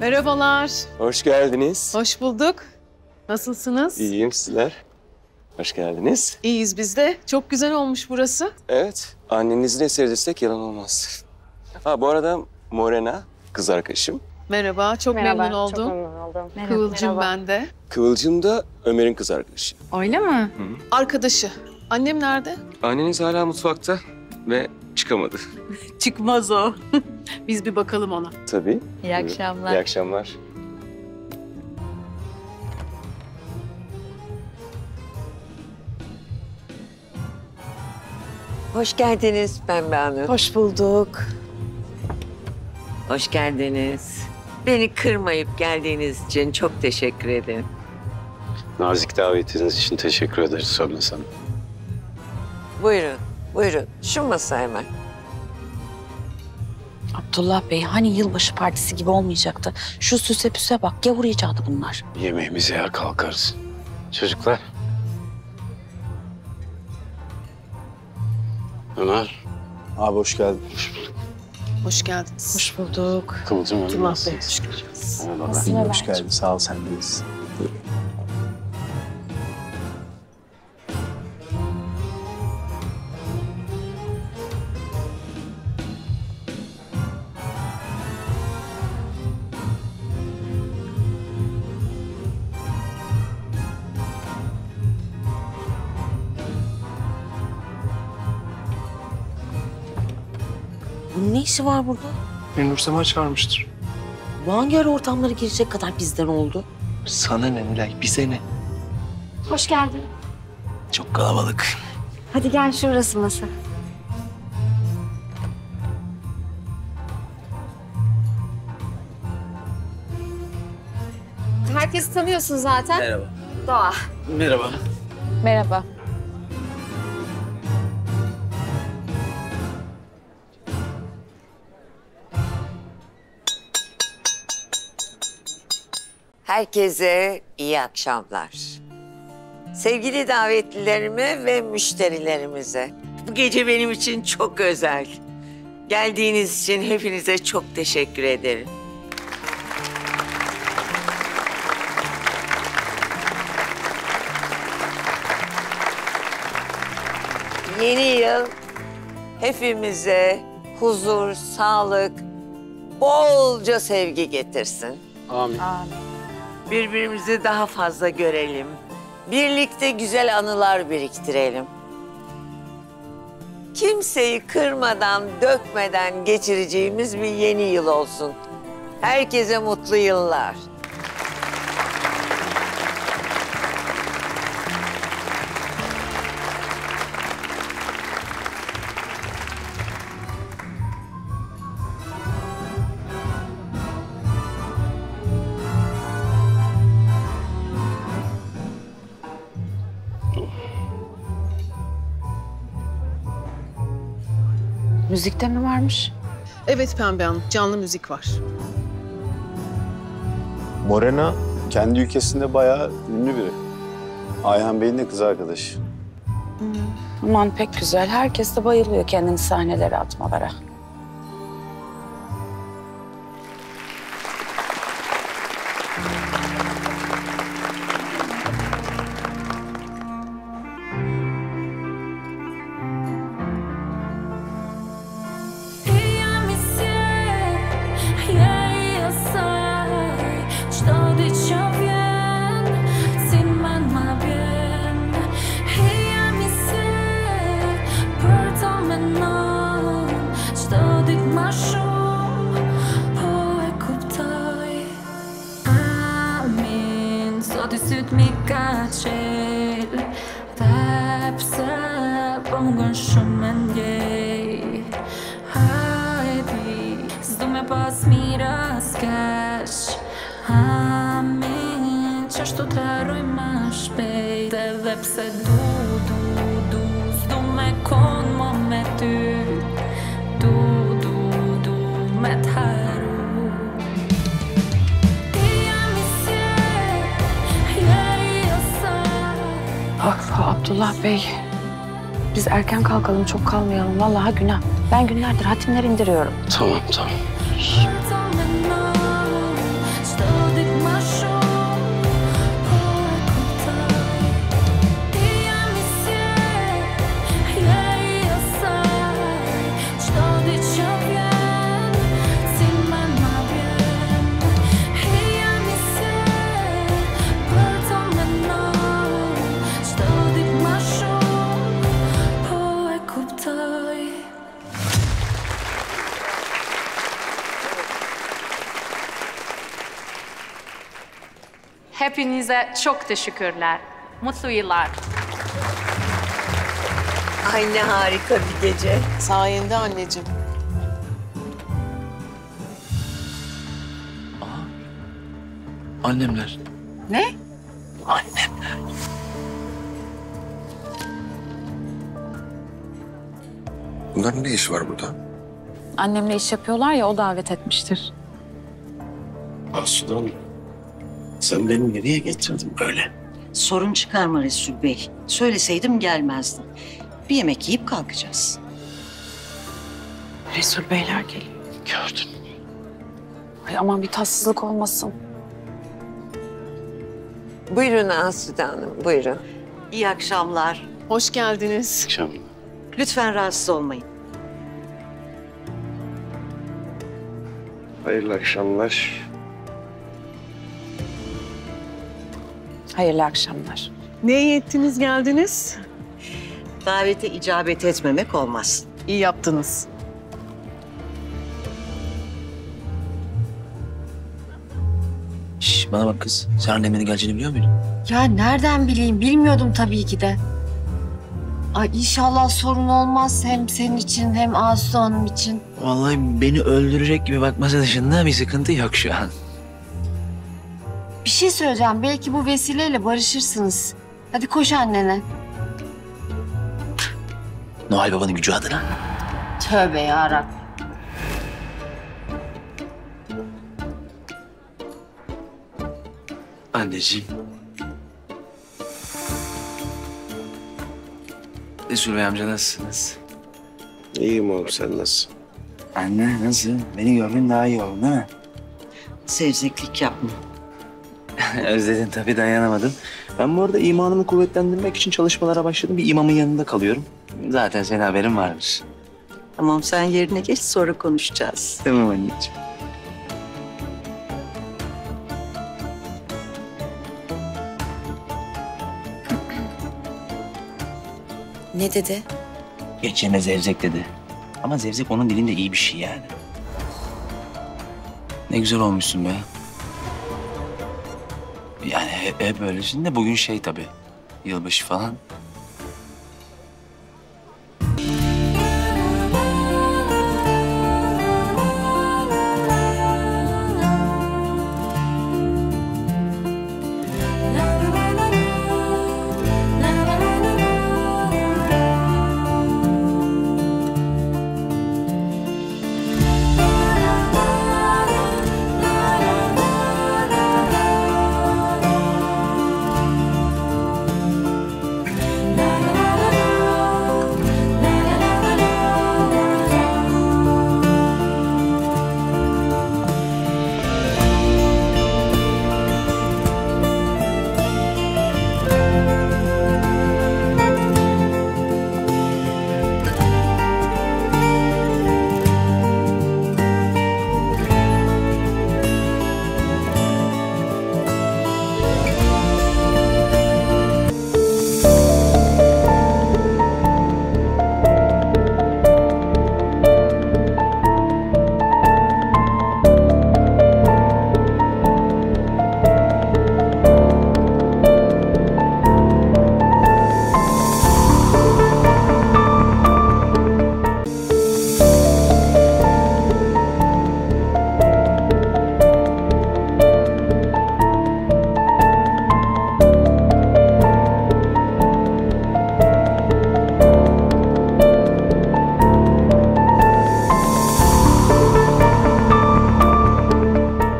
Merhabalar. Hoş geldiniz. Hoş bulduk. Nasılsınız? İyiyim, sizler. Hoş geldiniz. İyiyiz biz de. Çok güzel olmuş burası. Evet, annenizin eseri desek yalan olmaz. Ha, bu arada Morena, kız arkadaşım. Merhaba, çok memnun oldum. Çok memnun oldum. Kıvılcım ben de. Kıvılcım da Ömer'in kız arkadaşı. Öyle mi? Arkadaşı. Annem nerede? Anneniz hala mutfakta ve çıkamadı. Çıkmaz o. Biz bir bakalım ona. Tabii. İyi akşamlar. İyi akşamlar. Hoş geldiniz Pembe Hanım. Hoş bulduk. Hoş geldiniz. Beni kırmayıp geldiğiniz için çok teşekkür ederim. Nazik davetiniz için teşekkür ederiz Sönmez Hanım. Buyurun, buyurun. Şu masa hemen. Abdullah Bey hani yılbaşı partisi gibi olmayacaktı. Şu süse püse bak gavur icadı bunlar. Yemeğimizi yer kalkarız. Çocuklar. Ömer. Abi hoş geldin. Hoş geldiniz. Hoş bulduk. Kıvılcım Hanım. Abdullah Bey, nasılsınız? hoş geldiniz. Merhaba. Nasılsın Hoş Ömerciğim? geldin. Sağ ol, sendeyiz. Bunun ne işi var burada? Nur Sema çağırmıştır. Bu hangi ara ortamlara girecek kadar bizden oldu? Sana ne Nilay, bize ne? Hoş geldin. Çok kalabalık. Hadi gel şurası masa. Herkesi tanıyorsun zaten. Merhaba. Doğa. Merhaba. Merhaba. Herkese iyi akşamlar. Sevgili davetlilerime ve müşterilerimize. Bu gece benim için çok özel. Geldiğiniz için hepinize çok teşekkür ederim. Yeni yıl hepimize huzur, sağlık, bolca sevgi getirsin. Amin. Birbirimizi daha fazla görelim. Birlikte güzel anılar biriktirelim. Kimseyi kırmadan, dökmeden geçireceğimiz bir yeni yıl olsun. Herkese mutlu yıllar. Müzikte mi varmış? Evet Pembe Hanım, canlı müzik var. Morena kendi ülkesinde bayağı ünlü biri. Ayhan Bey'in de kız arkadaşı. Aman pek güzel. Herkes de bayılıyor kendini sahnelere atmalara. Abdullah Bey, biz erken kalkalım, çok kalmayalım. Vallahi günah. Ben günlerdir hatimler indiriyorum. Tamam, tamam. Hepinize çok teşekkürler. Mutlu yıllar. Ay ne harika bir gece. Sayende anneciğim. Annemler. Ne? Annemler. Bunların ne işi var burada? Annemle iş yapıyorlar ya, o davet etmiştir. Asudan, sen beni nereye getirdin böyle? Sorun çıkarma Resul Bey. Söyleseydim gelmezdim. Bir yemek yiyip kalkacağız. Resul Beyler geliyor. Gördün. Ay aman bir tatsızlık olmasın. Buyurun Asude Hanım, buyurun. İyi akşamlar. Hoş geldiniz. Akşamlar. Lütfen rahatsız olmayın. Hayırlı akşamlar. Hayırlı akşamlar. Ne iyi ettiniz geldiniz? Davete icabet etmemek olmaz. İyi yaptınız. Şş, bana bak kız. Sen annemin geleceğini biliyor muydun? Ya nereden bileyim? Bilmiyordum tabii ki de. Ay inşallah sorun olmaz hem senin için hem Asude Hanım için. Vallahi beni öldürecek gibi bakması dışında bir sıkıntı yok şu an. Bir şey söyleyeceğim. Belki bu vesileyle barışırsınız. Hadi koş annene. Noel Baba'nın gücü adına. Tövbe yarabbim. Anneciğim. Resul Bey amca nasılsınız? İyiyim oğlum, sen nasılsın? Anne nasıl? Beni gördün daha iyi oldun değil mi? Sevzeklik yapma. Özledin tabii, dayanamadım. Ben bu arada imanımı kuvvetlendirmek için çalışmalara başladım. Bir imamın yanında kalıyorum. Zaten senin haberin vardır. Tamam sen yerine geç sonra konuşacağız. Tamam anneciğim. Ne dedi? Geçeme zevzek dedi. Ama zevzek onun dilinde iyi bir şey yani. Ne güzel olmuşsun be. Yani hep öylesin de bugün şey tabii. Yılbaşı falan.